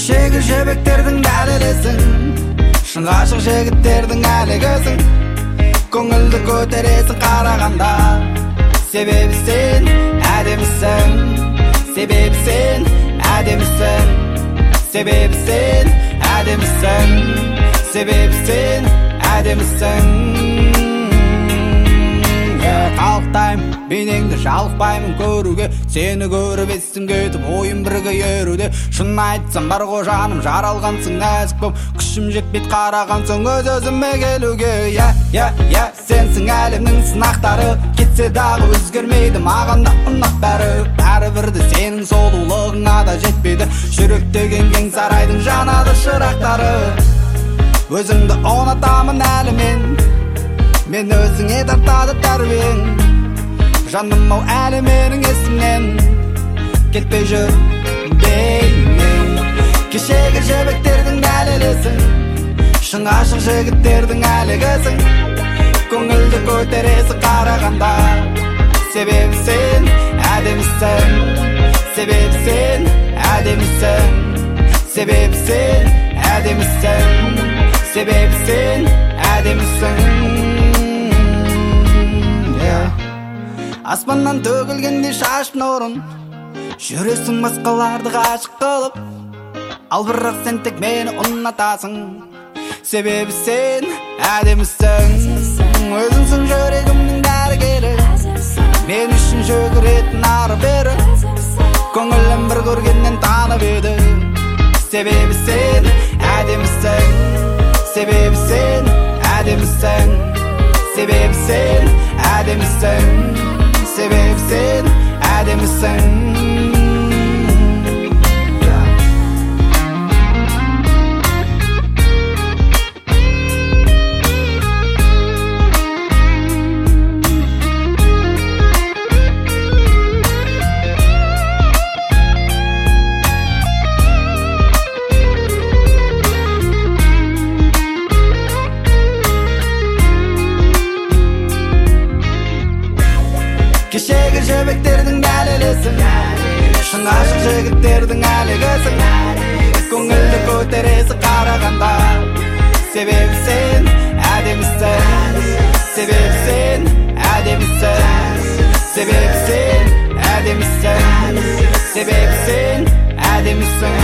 Kişegi jebeklerдің дәлелесің Шын ғашық жігіттердің әлі көзің Көңілді көтересің қарағанда Себебі сен әдемісің Себебі сен әдемісің Себебі сен әдемісің Себебі сен әдемісің Қалықтаймын, бейнеңді жалықпаймын көруге Сені көріп естім кетіп, ойым бірге еруде Шын айтсам бар ғой жаным, жаралғансың нәзік боп Күшім жетпейді қарағансың өз-өзіме келуге Сенсің әлемнің сынақтары Кетсе дағы өзгермейді, маған да ұнап бәрібірді сенің сұлулығыңа да жетпейді Жүректеген кең сарайдың жанады шырақтары Өзіңді ұнатамын әлі мен өзіңе тартады тәрбиең Жаным-ау әлі менің есімнен кетпей жүр бейнең Кешегі жебектердің дәлелесің Шын ғашық жігіттердің әлі көзің Көңілді көтересің қарағанда Себебі сен әдемісің Себебі сен әдемісің Себебі сен әдемісің Себебі сен әдемісің Аспаннан төгілгенде шашып нұрын Жүресің басқаларды ғашық қылып Ал бірақ сен тек мені ұнатасың Себебі сен әдемісің Өзіңсің жүрегімнің дәрігері Мен үшін жүгіретін ары бері Көңілім бір көргеннен танып еді Себебі сен әдемісің Себебі сен әдемісің Себебі сен әдемісің Себебі сен әдемісің Кешегі жебектердің дәлелесің Шын ғашық жігіттердің әлі көзің Көңілді көтересің қарағанда Себебі сен әдемісің Себебі сен әдемісің Себебі сен әдемісің Себебі сен әдемісің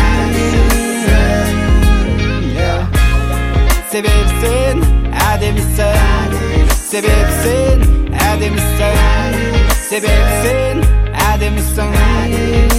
Себебі сен әдемісің Себебі сен әдемісің Себебі сен әдемісің